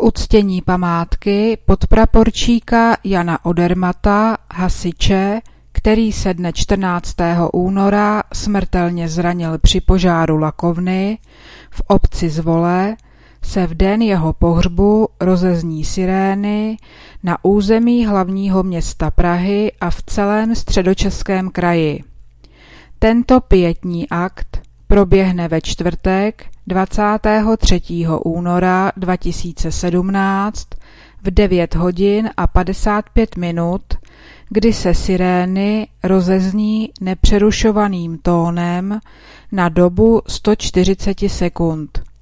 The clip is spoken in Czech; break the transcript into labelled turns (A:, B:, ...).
A: uctění památky podpraporčíka Jana Odermata, hasiče, který se dne 14. února smrtelně zranil při požáru lakovny v obci Zvole, se v den jeho pohřbu rozezní sirény na území hlavního města Prahy a v celém Středočeském kraji. Tento pietní akt proběhne ve čtvrtek 23. února 2017 v 9 hodin a 55 minut, kdy se sirény rozezní nepřerušovaným tónem na dobu 140 sekund.